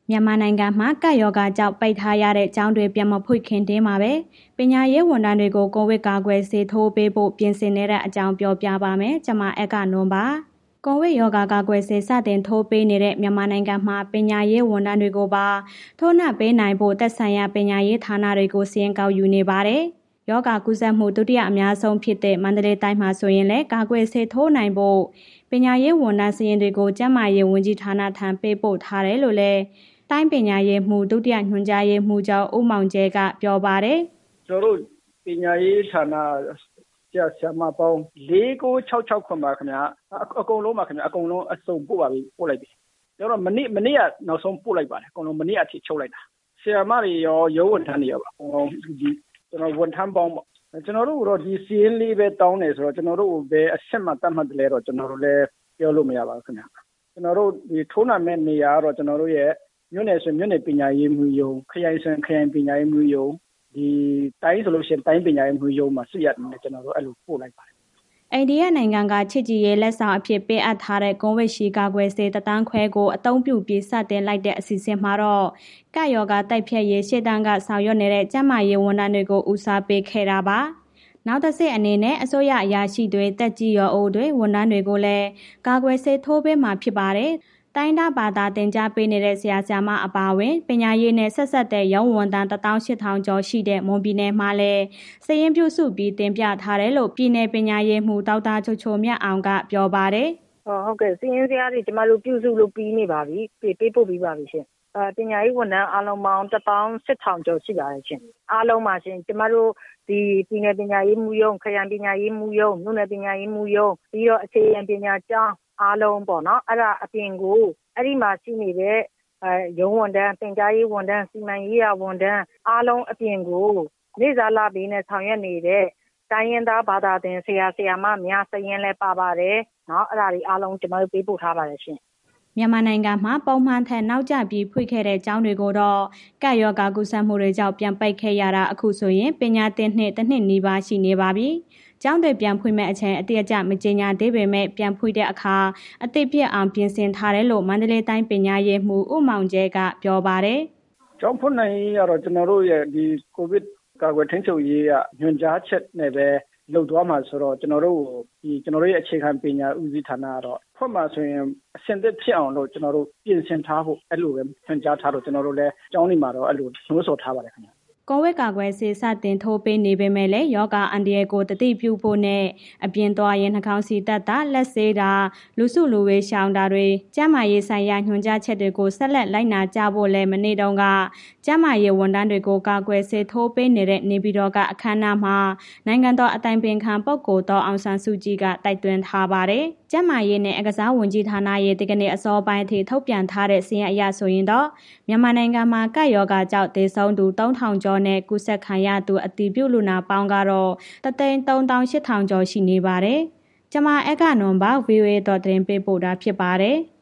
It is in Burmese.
မြန်မာနိုင်ငံမှာကပ်ရောဂါကြောင့်ပိတ်ထားရတဲ့ကျောင်းတွေပြန်မဖွင့်ခင်တည်းမှာပဲပညာရေးဝန်ထမ်းတွေကိုကိုဗစ်ကာကွယ်ဆေးထိုးပေးဖို့ပြင်ဆင်နေတဲ့အကြောင်းပြောပြပါမယ်။ကျွန်မအက်ကနွန်ပါ။ကိုဗစ်ရောဂါကာကွယ်ဆေးစတင်ထိုးပေးနေတဲ့မြန်မာနိုင်ငံမှာပညာရေးဝန်ထမ်းတွေကိုပါထိုးနှံပေးနိုင်ဖို့သက်ဆိုင်ရာပညာရေးဌာနတွေကိုစာရင်းကောက်ယူနေပါတယ်။ရောဂါကူးစက်မှုဒုတိယအများဆုံးဖြစ်တဲ့မန္တလေးတိုင်းမှာဆိုရင်လည်းကာကွယ်ဆေးထိုးနိုင်ဖို့ပညာရေးဝန်ထမ်းစာရင်းတွေကိုကျန်းမာရေးဝန်ကြီးဌာနထံပေးပို့ထားတယ်လို့လည်းတိုင်းပညာရေးမှူးဒုတိယညွှန်ကြားရေးမှူးချုပ်ဦးမောင်ကျဲကပြောပါတယ်။ကျွန်တော်တို့ပညာရေးဌာနဆရာမပေါင်း4966ခွန်ပါခင်ဗျာအကုန်လုံးပါခင်ဗျာအကုန်လုံးအစုံပို့ပါပြီပို့လိုက်ပြီကျွန်တော်မနေ့ကနောက်ဆုံးပို့လိုက်ပါတယ်အကုန်လုံးမနေ့အထိချုပ်လိုက်တာဆရာမတွေရောရုံးဝန်ထမ်းတွေရောအကုန်လုံးဒီကျွန်တော်ဝန်ထမ်းပေါင်းပေါ့ကျွန်တော်တို့တော့ဒီစီးရင်လေးပဲတောင်းနေဆိုတော့ကျွန်တော်တို့ဘယ်အချက်မှတတ်မှတ်တယ်လဲတော့ကျွန်တော်တို့လည်းပြောလို့မရပါဘူးခင်ဗျာကျွန်တော်တို့ဒီထိုးနာမဲ့နေရာကတော့ကျွန်တော်တို့ရဲ့မြို့နယ်ဆိုမြို့နယ်ပညာရေးမှူးရုံးခရိုင်ဆိုခရိုင်ပညာရေးမှူးရုံးဒီတိုင်းဆိုလို့ရှိရင်တိုင်းပညာရေးမှူးရုံးမှာစစ်ရတယ်ကျွန်တော်တို့အဲ့လိုပို့လိုက်ပါတယ်။အိန္ဒိယနိုင်ငံကချစ်ကြည်ရေးလက်ဆောင်အဖြစ်ပေးအပ်ထားတဲ့ကိုဗစ်ရှိကာကွယ်ဆေး1,000,000 ခွဲကိုအသုံးပြုပြီးစတင်လိုက်တဲ့အစီအစဉ်မှာတော့ကပ်ရောဂါတိုက်ဖျက်ရေးရှေ့တန်းကဆောင်ရွက်နေတဲ့ကျန်းမာရေးဝန်ထမ်းတွေကိုဦးစားပေးခဲ့တာပါ။နောက်တစ်ဆင့်အနေနဲ့အစိုးရအရာရှိတွေတက်ကြီးရောအိုတွေဝန်ထမ်းတွေကိုလည်းကာကွယ်ဆေးထိုးပေးမှာဖြစ်ပါတယ်။တိုင်းဒေသဘာသာတင်ကြားပေးနေတဲ့ဆရာဆရာမအပါအဝင်ပညာရေးနဲ့ဆက်ဆက်တဲ့ရုံးဝန်ထမ်း18000ကျော်ရှိတဲ့မွန်ပြည်နယ်မှာလည်းစာရင်းပြုစုပြီးတင်ပြထားတယ်လို့ပြည်နယ်ပညာရေးမှူးဒေါက်တာချိုချိုမြတ်အောင်ကပြောပါတယ်။ဟုတ်ကဲ့စာရင်းဇယားတွေကျမတို့ပြုစုလို့ပြီးနေပါပြီပေးပို့ပြီးပါပြီရှင်။ပညာရေးဝန်ထမ်းအားလုံးပေါင်း18000ကျော်ရှိပါတယ်ရှင်။အားလုံးပါရှင်ကျမတို့ဒီပြည်နယ်ပညာရေးမှူးရုံးခရိုင်ပညာရေးမှူးရုံးမြို့နယ်ပညာရေးမှူးရုံးပြီးတော့အခြေခံပညာကျောင်းအားလုံးပေါ့နော်အဲ့ဒါအပြင်ကိုအဲ့ဒီမှာရှိနေတဲ့ရုံးဝန်ထမ်းတင်ကြားရေးဝန်ထမ်းစီမံရေးရာဝန်ထမ်းအားလုံးအပြင်ကိုနေ့စားလပေးနဲ့ဆောင်ရွက်နေတဲ့တိုင်းရင်းသားဘာသာသင်ဆရာဆရာမများစရင်လဲပါပါတယ်เนาะအဲ့ဒါတွေအားလုံးကျွန်တော်တို့ပေးပို့ထားပါတယ်ရှင်မြန်မာနိုင်ငံမှာပုံမှန်ထက်နောက်ကျပြီးဖွင့်ခဲ့တဲ့ကျောင်းတွေကိုတော့ကပ်ရောဂါကူးစက်မှုတွေကြောင့်ပြန်ပိတ်ခဲ့ရတာအခုဆိုရင်ပညာသင်နှစ်တစ်နှစ်နီးပါးရှိနေပါပြီ။ကျောင်းတွေပြန်ဖွင့်မဲ့အချိန်အတိအကျမကြေညာသေးပေမဲ့ပြန်ဖွင့်တဲ့အခါအသစ်ပြည့်အောင်ပြင်ဆင်ထားတယ်လို့မန္တလေးတိုင်းပညာရေးမှူးဦးမောင်ကျဲကပြောပါတယ်။ကျောင်းဖွင့်နိုင်ရတော့ကျွန်တော်တို့ရဲ့ဒီကိုဗစ်ကာကွယ်ထိန်းချုပ်ရေးကညွှန်ကြားချက်နဲ့ပဲလုပ်သွားမှာဆိုတော့ကျွန်တော်တို့ရဲ့အခြေခံပညာဦးစီးဌာနကတော့ဖွင့်မှာဆိုရင်အဆင့်သစ်ဖြစ်အောင်လို့ကျွန်တော်တို့ပြင်ဆင်ထားဖို့အဲ့လိုပဲညွှန်ကြားထားတော့ကျွန်တော်တို့လည်းကျောင်းတွေမှာတော့အဲ့လိုနှိုးဆော်ထားပါတယ်ခင်ဗျာကိုဗစ်ကာကွယ်ဆေးစတင်ထိုးပေးနေပေမဲ့လည်းယောဂအန်ဒီရဲကိုတတိပြုဖို့နဲ့အပြင်သွားရင်နှာခေါင်းစီတက်တာလက်ဆေးတာလူစုလူဝေးရှောင်တာတွေကျန်းမာရေးဆိုင်ရာညွှန်ကြားချက်တွေကိုဆက်လက်လိုက်နာကြဖို့လည်းမနေ့တုန်းကကျန်းမာရေးဝန်ထမ်းတွေကိုကာကွယ်ဆေးထိုးပေးနေတဲ့နေပြည်တော်ကအခမ်းအနားမှာနိုင်ငံတော်အတိုင်ပင်ခံပုဂ္ဂိုလ်တော်အောင်ဆန်းစုကြည်ကတိုက်တွန်းထားပါတယ်ကျန်းမာရေးနဲ့အကစားဝန်ကြီးဌာနရဲ့ဒီကနေ့အစောပိုင်းထိထုတ်ပြန်ထားတဲ့စာရင်းအရဆိုရင်တော့မြန်မာနိုင်ငံမှာကပ်ရောဂါကြောင့်သေဆုံးသူ3000ကျော်နဲ့ကူးစက်ခံရသူအတည်ပြုလူနာပေါင်းကတော့138,000ကျော်ရှိနေပါတယ်။ကျွန်မအက်ကနွန်ပါ VOA သတင်းပေးပို့တာဖြစ်ပါတယ်။